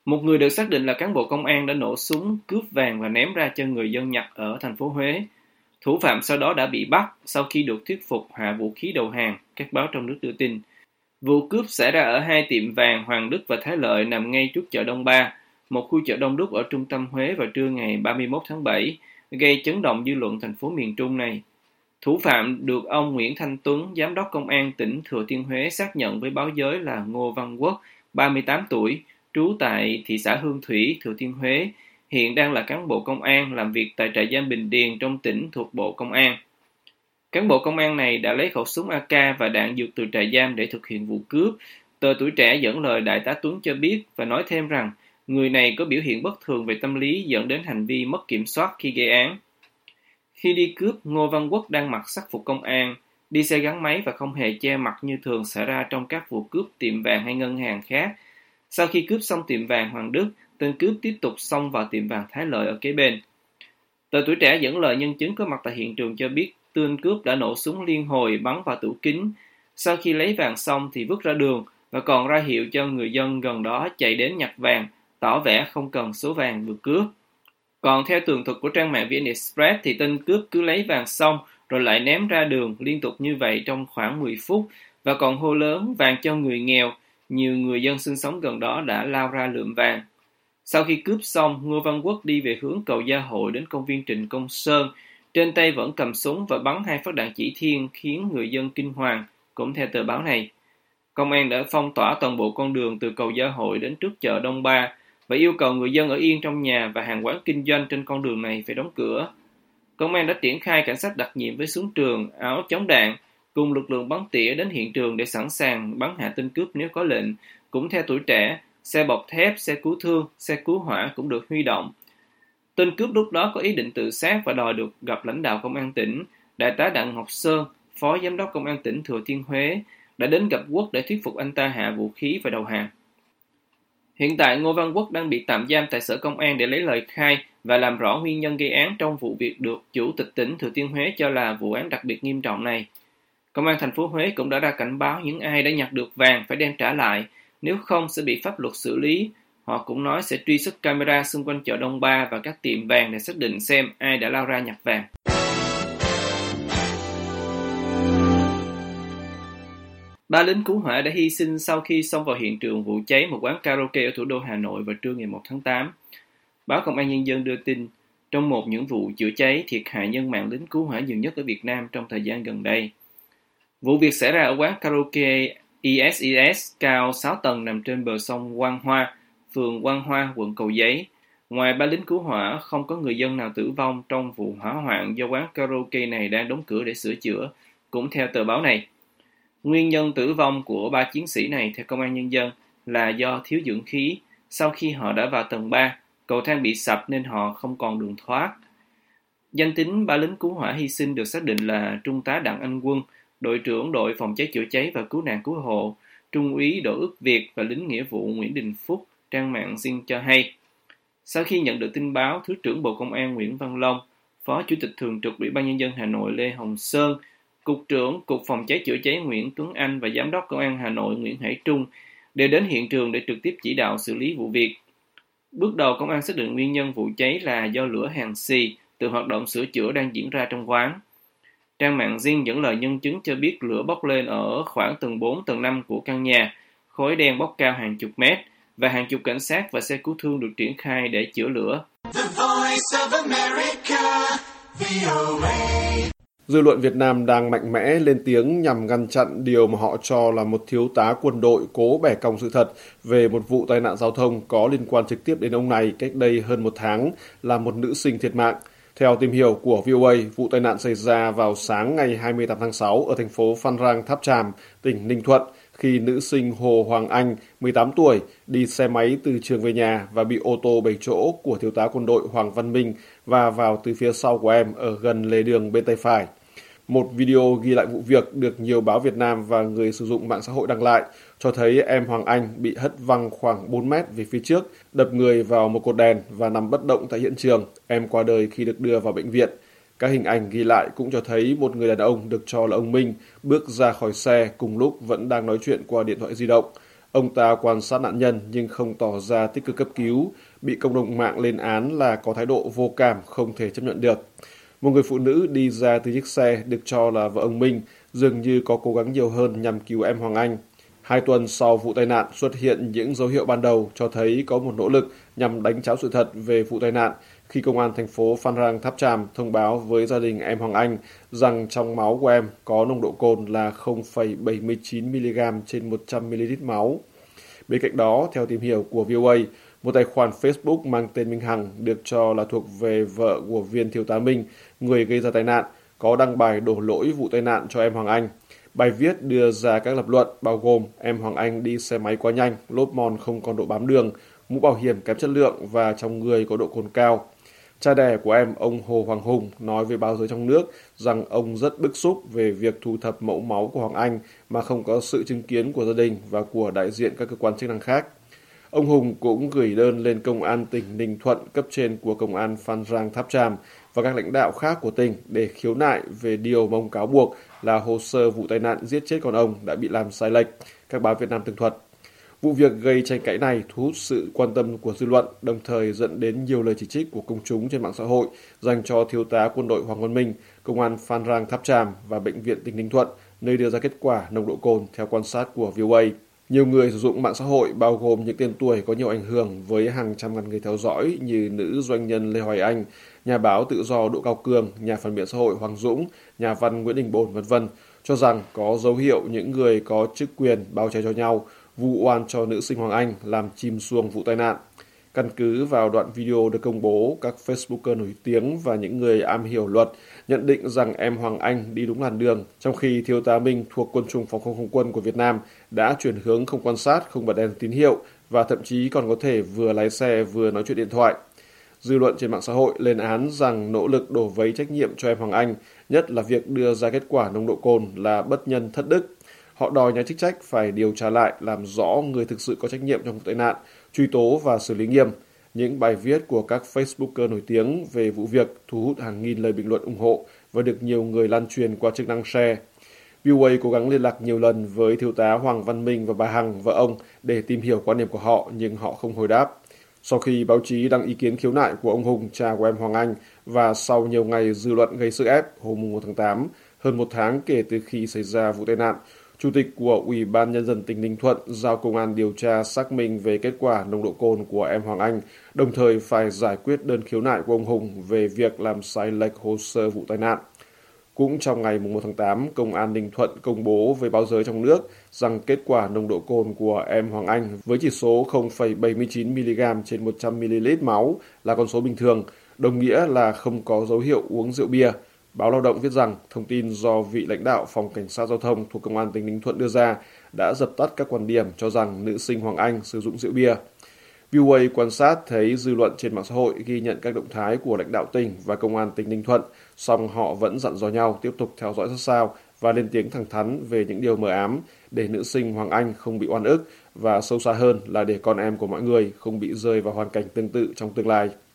Một người được xác định là cán bộ công an đã nổ súng cướp vàng và ném ra cho người dân nhặt ở thành phố Huế. Thủ phạm sau đó đã bị bắt sau khi được thuyết phục hạ vũ khí đầu hàng, các báo trong nước đưa tin. Vụ cướp xảy ra ở hai tiệm vàng Hoàng Đức và Thái Lợi nằm ngay trước chợ Đông Ba, một khu chợ đông đúc ở trung tâm Huế vào trưa ngày 31 tháng 7, gây chấn động dư luận thành phố miền Trung này. Thủ phạm được ông Nguyễn Thanh Tuấn, Giám đốc Công an tỉnh Thừa Thiên Huế xác nhận với báo giới là Ngô Văn Quốc, 38 tuổi, trú tại thị xã Hương Thủy, Thừa Thiên Huế, hiện đang là cán bộ công an làm việc tại trại giam Bình Điền trong tỉnh thuộc Bộ Công an. Cán bộ công an này đã lấy khẩu súng AK và đạn dược từ trại giam để thực hiện vụ cướp. Tờ Tuổi Trẻ dẫn lời Đại tá Tuấn cho biết và nói thêm rằng người này có biểu hiện bất thường về tâm lý dẫn đến hành vi mất kiểm soát khi gây án. Khi đi cướp, Ngô Văn Quốc đang mặc sắc phục công an, đi xe gắn máy và không hề che mặt như thường xảy ra trong các vụ cướp tiệm vàng hay ngân hàng khác. Sau khi cướp xong tiệm vàng Hoàng Đức, tên cướp tiếp tục xông vào tiệm vàng Thái Lợi ở kế bên. Tờ Tuổi Trẻ dẫn lời nhân chứng có mặt tại hiện trường cho biết tên cướp đã nổ súng liên hồi bắn vào tủ kính. Sau khi lấy vàng xong thì vứt ra đường và còn ra hiệu cho người dân gần đó chạy đến nhặt vàng, tỏ vẻ không cần số vàng vừa cướp. Còn theo tường thuật của trang mạng VN Express thì tên cướp cứ lấy vàng xong rồi lại ném ra đường liên tục như vậy trong khoảng 10 phút và còn hô lớn vàng cho người nghèo. Nhiều người dân sinh sống gần đó đã lao ra lượm vàng. Sau khi cướp xong, Ngô Văn Quốc đi về hướng cầu Gia Hội đến công viên Trịnh Công Sơn. Trên tay vẫn cầm súng và bắn 2 phát đạn chỉ thiên khiến người dân kinh hoàng, cũng theo tờ báo này. Công an đã phong tỏa toàn bộ con đường từ cầu Gia Hội đến trước chợ Đông Ba và yêu cầu người dân ở yên trong nhà và hàng quán kinh doanh trên con đường này phải đóng cửa. Công an đã triển khai cảnh sát đặc nhiệm với súng trường, áo chống đạn, cùng lực lượng bắn tỉa đến hiện trường để sẵn sàng bắn hạ tên cướp nếu có lệnh. Cũng theo Tuổi Trẻ, xe bọc thép, xe cứu thương, xe cứu hỏa cũng được huy động. Tên cướp lúc đó có ý định tự sát và đòi được gặp lãnh đạo công an tỉnh. Đại tá Đặng Ngọc Sơn, Phó Giám đốc Công an tỉnh Thừa Thiên Huế, đã đến gặp Quốc để thuyết phục anh ta hạ vũ khí và đầu hàng. Hiện tại, Ngô Văn Quốc đang bị tạm giam tại Sở Công an để lấy lời khai và làm rõ nguyên nhân gây án trong vụ việc được Chủ tịch tỉnh Thừa Thiên Huế cho là vụ án đặc biệt nghiêm trọng này. Công an thành phố Huế cũng đã ra cảnh báo những ai đã nhặt được vàng phải đem trả lại, nếu không sẽ bị pháp luật xử lý. Họ cũng nói sẽ truy xuất camera xung quanh chợ Đông Ba và các tiệm vàng để xác định xem ai đã lao ra nhặt vàng. 3 lính cứu hỏa đã hy sinh sau khi xông vào hiện trường vụ cháy một quán karaoke ở thủ đô Hà Nội vào trưa ngày 1 tháng 8. Báo Công an Nhân dân đưa tin, trong một những vụ chữa cháy thiệt hại nhân mạng lính cứu hỏa nhiều nhất ở Việt Nam trong thời gian gần đây. Vụ việc xảy ra ở quán karaoke ESES cao 6 tầng nằm trên bờ sông Quan Hoa, phường Quan Hoa, quận Cầu Giấy. Ngoài 3 lính cứu hỏa, không có người dân nào tử vong trong vụ hỏa hoạn do quán karaoke này đang đóng cửa để sửa chữa, cũng theo tờ báo này. Nguyên nhân tử vong của 3 chiến sĩ này theo Công an Nhân dân là do thiếu dưỡng khí. Sau khi họ đã vào tầng 3, cầu thang bị sập nên họ không còn đường thoát. Danh tính 3 lính cứu hỏa hy sinh được xác định là Trung tá Đặng Anh Quân, đội trưởng đội phòng cháy chữa cháy và cứu nạn cứu hộ, Trung úy Đỗ Ước Việt và lính nghĩa vụ Nguyễn Đình Phúc, trang mạng Zing cho hay. Sau khi nhận được tin báo, Thứ trưởng Bộ Công an Nguyễn Văn Long, Phó Chủ tịch Thường trực Ủy ban Nhân dân Hà Nội Lê Hồng Sơn, Cục trưởng Cục Phòng cháy chữa cháy Nguyễn Tuấn Anh và Giám đốc Công an Hà Nội Nguyễn Hải Trung đều đến hiện trường để trực tiếp chỉ đạo xử lý vụ việc. Bước đầu, công an xác định nguyên nhân vụ cháy là do lửa hàn xì từ hoạt động sửa chữa đang diễn ra trong quán. Trang mạng Zing dẫn lời nhân chứng cho biết lửa bốc lên ở khoảng tầng 4, tầng 5 của căn nhà, khói đen bốc cao hàng chục mét và hàng chục cảnh sát và xe cứu thương được triển khai để chữa lửa. Dư luận Việt Nam đang mạnh mẽ lên tiếng nhằm ngăn chặn điều mà họ cho là một thiếu tá quân đội cố bẻ cong sự thật về một vụ tai nạn giao thông có liên quan trực tiếp đến ông này cách đây hơn 1 tháng, làm một nữ sinh thiệt mạng. Theo tìm hiểu của VOA, vụ tai nạn xảy ra vào sáng ngày 28 tháng 6 ở thành phố Phan Rang Tháp Chàm, tỉnh Ninh Thuận, khi nữ sinh Hồ Hoàng Anh, 18 tuổi, đi xe máy từ trường về nhà và bị ô tô 7 chỗ của thiếu tá quân đội Hoàng Văn Minh va vào từ phía sau của em ở gần lề đường bên tay phải. Một video ghi lại vụ việc được nhiều báo Việt Nam và người sử dụng mạng xã hội đăng lại cho thấy em Hoàng Anh bị hất văng khoảng 4 mét về phía trước, đập người vào một cột đèn và nằm bất động tại hiện trường. Em qua đời khi được đưa vào bệnh viện. Các hình ảnh ghi lại cũng cho thấy một người đàn ông được cho là ông Minh bước ra khỏi xe cùng lúc vẫn đang nói chuyện qua điện thoại di động. Ông ta quan sát nạn nhân nhưng không tỏ ra tích cực cấp cứu, bị cộng đồng mạng lên án là có thái độ vô cảm không thể chấp nhận được. Một người phụ nữ đi ra từ chiếc xe được cho là vợ ông Minh dường như có cố gắng nhiều hơn nhằm cứu em Hoàng Anh. 2 tuần sau vụ tai nạn xuất hiện những dấu hiệu ban đầu cho thấy có một nỗ lực nhằm đánh tráo sự thật về vụ tai nạn khi công an thành phố Phan Rang Tháp Chàm thông báo với gia đình em Hoàng Anh rằng trong máu của em có nồng độ cồn là 0,79mg trên 100ml máu. Bên cạnh đó, theo tìm hiểu của VOA, một tài khoản Facebook mang tên Minh Hằng được cho là thuộc về vợ của viên thiếu tá Minh, người gây ra tai nạn, có đăng bài đổ lỗi vụ tai nạn cho em Hoàng Anh. Bài viết đưa ra các lập luận bao gồm em Hoàng Anh đi xe máy quá nhanh, lốp mòn không còn độ bám đường, mũ bảo hiểm kém chất lượng và trong người có độ cồn cao. Cha đẻ của em, ông Hồ Hoàng Hùng, nói với báo giới trong nước rằng ông rất bức xúc về việc thu thập mẫu máu của Hoàng Anh mà không có sự chứng kiến của gia đình và của đại diện các cơ quan chức năng khác. Ông Hùng cũng gửi đơn lên Công an tỉnh Ninh Thuận cấp trên của Công an Phan Rang Tháp Chàm và các lãnh đạo khác của tỉnh để khiếu nại về điều mà ông cáo buộc là hồ sơ vụ tai nạn giết chết con ông đã bị làm sai lệch, các báo Việt Nam tường thuật. Vụ việc gây tranh cãi này thu hút sự quan tâm của dư luận, đồng thời dẫn đến nhiều lời chỉ trích của công chúng trên mạng xã hội dành cho thiếu tá quân đội Hoàng Văn Minh, Công an Phan Rang Tháp Chàm và Bệnh viện tỉnh Ninh Thuận, nơi đưa ra kết quả nồng độ cồn theo quan sát của VOA. Nhiều người sử dụng mạng xã hội bao gồm những tên tuổi có nhiều ảnh hưởng với hàng trăm ngàn người theo dõi như nữ doanh nhân Lê Hoài Anh, nhà báo tự do Đỗ Cao Cương, nhà phản biện xã hội Hoàng Dũng, nhà văn Nguyễn Đình Bồn, v.v. cho rằng có dấu hiệu những người có chức quyền bao che cho nhau, vu oan cho nữ sinh Hoàng Anh làm chìm xuồng vụ tai nạn. Căn cứ vào đoạn video được công bố, các Facebooker nổi tiếng và những người am hiểu luật nhận định rằng em Hoàng Anh đi đúng làn đường, trong khi thiếu tá Minh thuộc quân chủng phòng không không quân của Việt Nam đã chuyển hướng không quan sát, không bật đèn tín hiệu và thậm chí còn có thể vừa lái xe vừa nói chuyện điện thoại. Dư luận trên mạng xã hội lên án rằng nỗ lực đổ vấy trách nhiệm cho em Hoàng Anh, nhất là việc đưa ra kết quả nồng độ cồn là bất nhân thất đức. Họ đòi nhà chức trách phải điều tra lại, làm rõ người thực sự có trách nhiệm trong vụ tai nạn, truy tố và xử lý nghiêm. Những bài viết của các Facebooker nổi tiếng về vụ việc thu hút hàng nghìn lời bình luận ủng hộ và được nhiều người lan truyền qua chức năng share. VOA cố gắng liên lạc nhiều lần với thiếu tá Hoàng Văn Minh và bà Hằng, vợ ông, để tìm hiểu quan điểm của họ, nhưng họ không hồi đáp. Sau khi báo chí đăng ý kiến khiếu nại của ông Hùng, cha của em Hoàng Anh, và sau nhiều ngày dư luận gây sức ép, hôm 1 tháng 8, hơn một tháng kể từ khi xảy ra vụ tai nạn, Chủ tịch của Ủy ban Nhân dân tỉnh Ninh Thuận giao công an điều tra xác minh về kết quả nồng độ cồn của em Hoàng Anh, đồng thời phải giải quyết đơn khiếu nại của ông Hùng về việc làm sai lệch hồ sơ vụ tai nạn. Cũng trong ngày 1 tháng 8, Công an Ninh Thuận công bố với báo giới trong nước rằng kết quả nồng độ cồn của em Hoàng Anh với chỉ số 0,79mg trên 100ml máu là con số bình thường, đồng nghĩa là không có dấu hiệu uống rượu bia. Báo Lao động viết rằng thông tin do vị lãnh đạo phòng cảnh sát giao thông thuộc Công an tỉnh Ninh Thuận đưa ra đã dập tắt các quan điểm cho rằng nữ sinh Hoàng Anh sử dụng rượu bia. VOA quan sát thấy dư luận trên mạng xã hội ghi nhận các động thái của lãnh đạo tỉnh và Công an tỉnh Ninh Thuận, song họ vẫn dặn dò nhau tiếp tục theo dõi sát sao và lên tiếng thẳng thắn về những điều mờ ám để nữ sinh Hoàng Anh không bị oan ức và sâu xa hơn là để con em của mọi người không bị rơi vào hoàn cảnh tương tự trong tương lai.